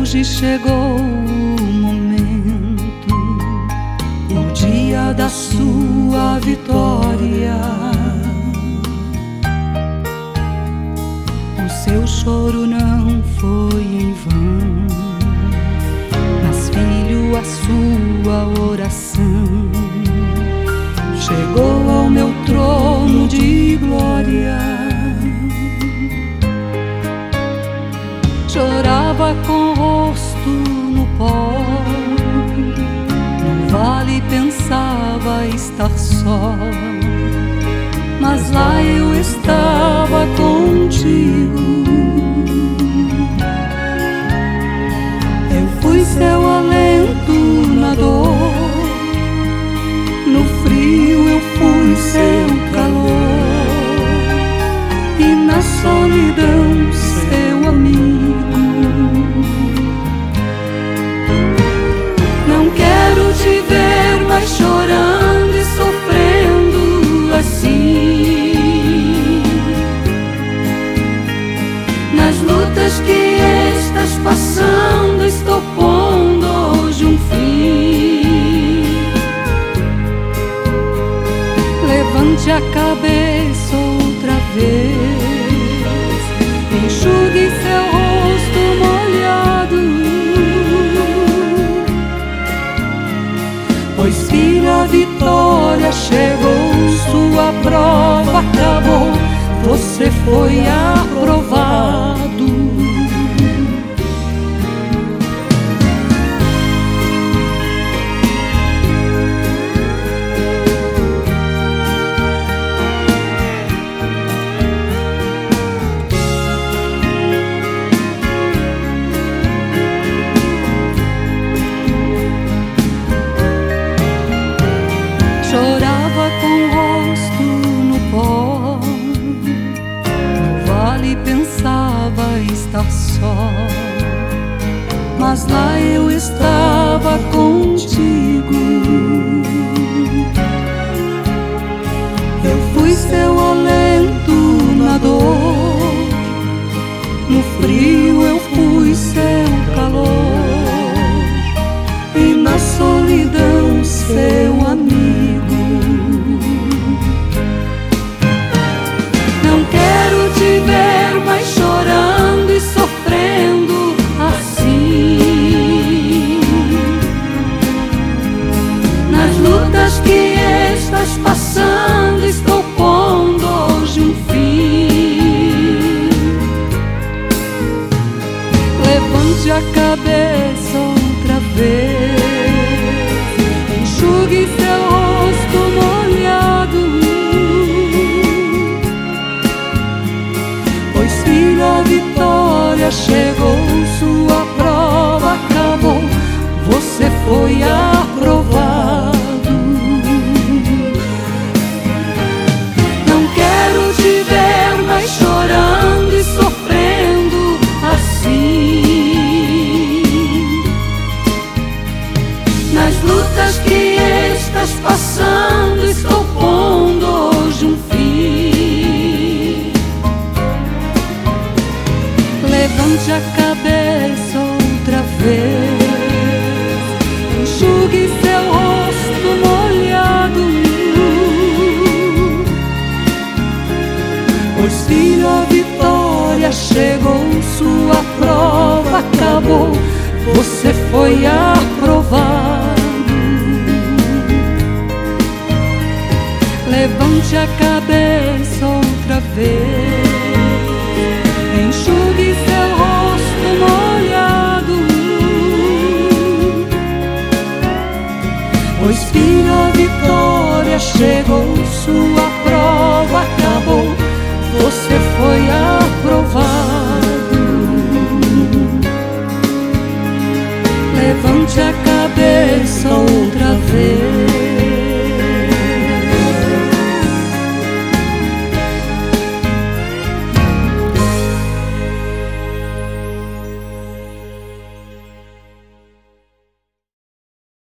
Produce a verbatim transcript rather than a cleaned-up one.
hoje chegou o momento, o dia da sua vitória. O seu choro não foi em vão, mas, filho, a sua oração chegou ao meu trono de glória. Chorava com o rosto no pó, no vale pensava estar só, mas lá eu estava contigo. Eu fui seu alento na dor, no frio eu fui seu calor, e na solidão seu amigo. Não quero te ver mais chorando e sofrendo assim. Nas lutas que estás passando, estou pondo hoje um fim. Levante a cabeça outra vez, enxugue seu rosto molhado, pois, filho, a vitória chegou, sua prova acabou, você foi aprovado. Chorava com o rosto no pó, no vale pensava estar só, mas lá eu estava contigo. Eu fui seu alento na dor, no frio eu fui seu calor, e na solidão seu amigo. Não quero te ver mais chorando e sofrendo assim. Nas lutas que estás passando, estou pondo hoje um fim. Levante a cabeça outra vez, enxugue seu rosto molhado, pois, filho, a vitória chegou, sua prova acabou, você foi aprovado. Não quero te ver mais chorando e sofrendo assim. Nas lutas que estás passando, estou pondo hoje um fim. Levante a cabeça outra vez, enxugue seu rosto molhado, pois, filho, a vitória chegou, sua prova acabou, você foi aprovado. Levante a cabeça outra vez, enxugue seu rosto molhado, pois, filho, a vitória chegou, sua prova acabou, você foi aprovado. Levante a cabeça